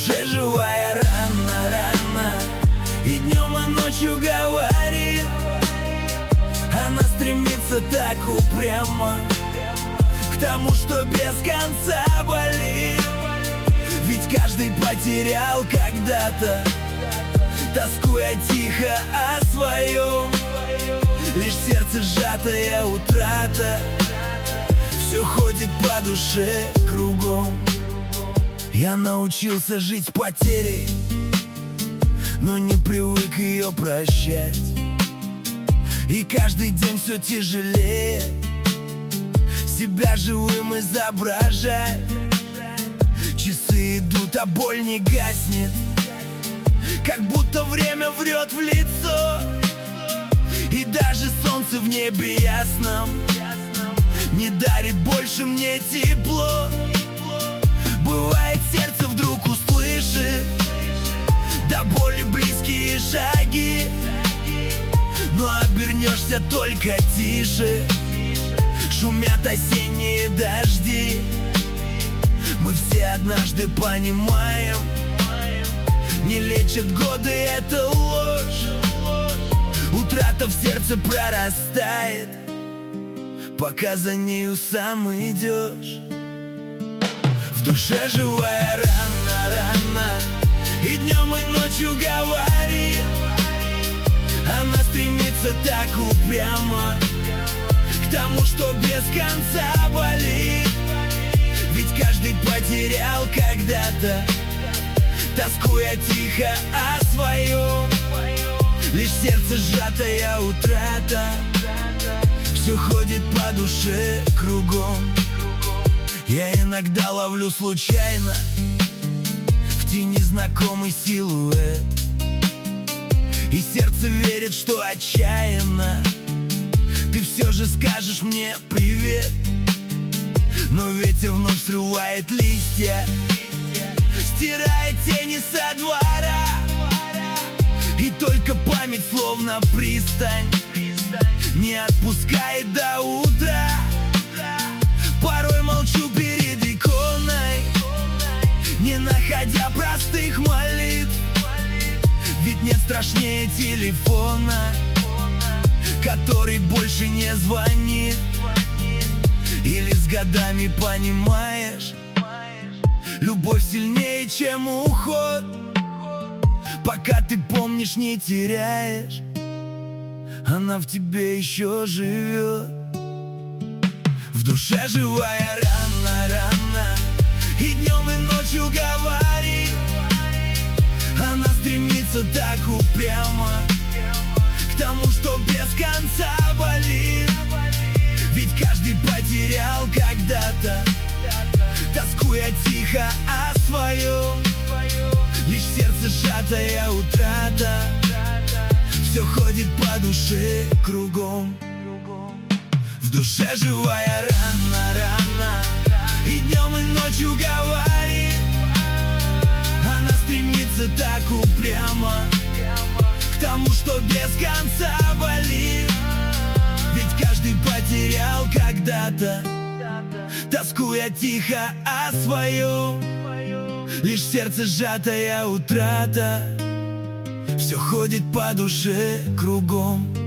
душе живая рана, и днем, и ночью говорит. Она стремится так упрямо к тому, что без конца болит. Ведь каждый потерял когда-то, тоскуя тихо о своем. Лишь сердце сжатая утрата все ходит по душе кругом. Я научился жить потерей, но не привык ее прощать. И каждый день все тяжелее себя живым изображать. Часы идут, а боль не гаснет, как будто время врет в лицо. И даже солнце в небе ясном не дарит больше мне тепло. Бывает, сердце вдруг услышит до боли близкие шаги, но обернешься только тише, шумят осенние дожди. Мы все однажды понимаем, не лечат годы, это ложь. Утрата в сердце прорастает, пока за нею сам идешь. В душе живая рана, и днем, и ночью говорит. Она стремится так упрямо к тому, что без конца болит. Ведь каждый потерял когда-то, тоскуя тихо о своем. Лишь сердце сжатая утрата все ходит по душе кругом. Я иногда ловлю случайно в тени знакомый силуэт, и сердце верит, что отчаянно ты все же скажешь мне привет. Но ветер вновь срывает листья, стирает тени со двора, и только память, словно пристань, не отпускает до утра. Порой молчу перед иконой, не находя простых молитв. Ведь нет страшнее телефона, который больше не звонит. Или с годами понимаешь, любовь сильнее, чем уход. Пока ты помнишь, не теряешь, она в тебе еще живет. В душе живая рана, и днем, и ночью говорит. Она стремится так упрямо к тому, что без конца болит. Ведь каждый потерял когда-то, тоскуя тихо о своем. Лишь сердце сжатая утрата все ходит по душе кругом. В душе живая рана, и днем, и ночью говорит. Она стремится так упрямо к тому, что без конца болит. Ведь каждый потерял когда-то, тоскуя тихо о своем. Лишь сердце сжатая утрата все ходит по душе кругом.